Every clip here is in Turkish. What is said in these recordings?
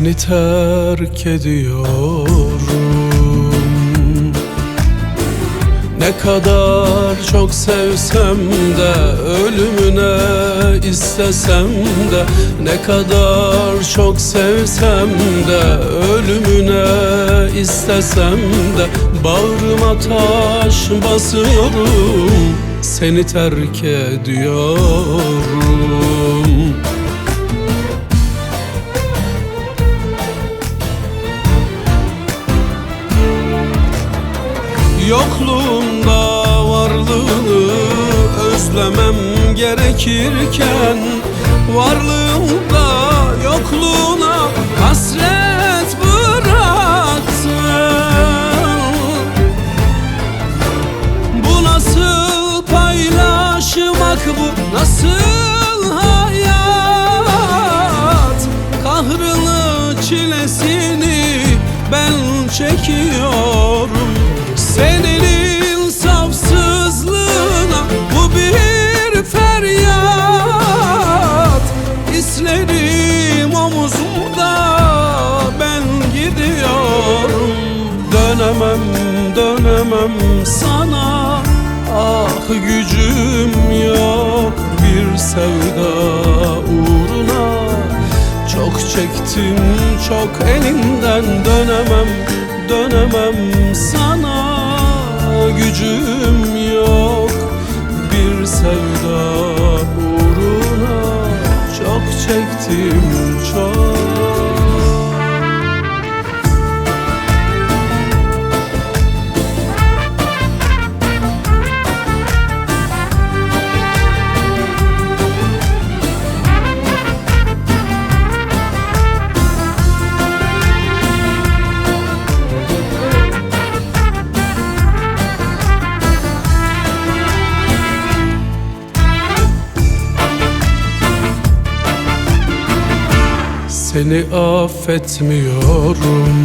Seni terk ediyorum. Ne kadar çok sevsem de, ölümüne istesem de, ne kadar çok sevsem de, ölümüne istesem de, bağrıma taş basıyorum, seni terk ediyorum. Yokluğunda varlığını özlemem gerekirken, varlığımda yokluğuna hasret bıraktın. Bu nasıl paylaşmak, bu nasıl hayat? Kahrını, çilesini ben çekiyorum. Senin insafsızlığına bu bir feryat. İslerim omuzumda, ben gidiyorum. Dönemem, dönemem sana, ah gücüm yok bir sevda uğruna. Çok çektim, çok elinden, dönemem, dönemem sana, gücüm yok bir sevda uğruna. Çok çektim, çok. Seni affetmiyorum.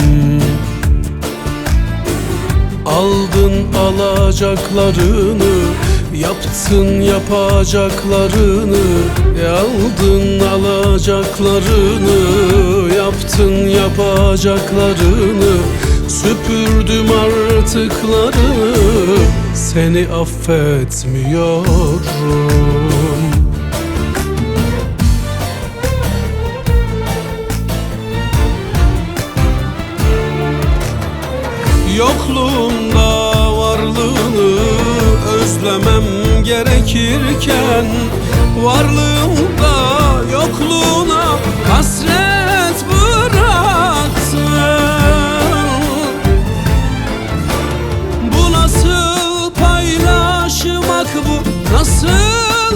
Aldın alacaklarını, yaptın yapacaklarını. Aldın alacaklarını, yaptın yapacaklarını. Süpürdüm artıklarını, seni affetmiyorum. Yokluğunda varlığını özlemem gerekirken, varlığımda yokluğuna hasret bıraktın. Bu nasıl paylaşmak, bu nasıl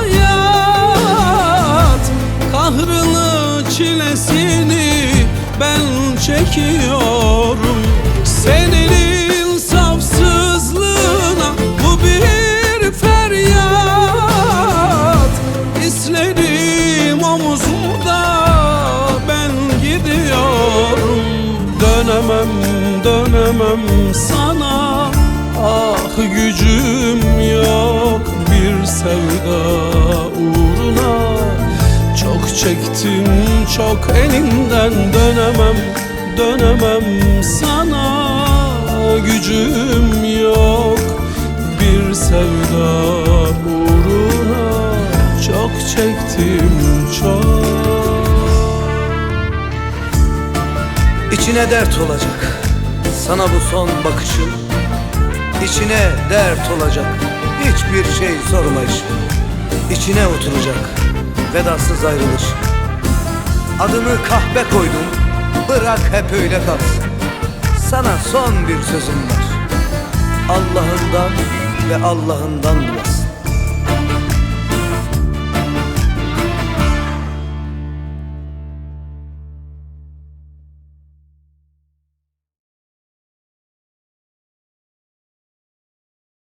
hayat? Kahrını, çilesini ben çekiyorum. Senin insafsızlığına bu bir feryat. İslerim omuzumda, ben gidiyorum. Dönemem, dönemem sana, ah gücüm yok bir sevda uğruna. Çok çektim, çok elinden, dönemem, dönemem sana, gücüm yok bir sevda uğruna. Çok çektim, çok. İçine dert olacak sana bu son bakışım. İçine dert olacak hiçbir şey sormayış. İçine oturacak vedasız ayrılış. Adını kahve koydum, bırak hep öyle kalsın. Sana son bir sözüm var, Allah'ından ve Allah'ından bulasın.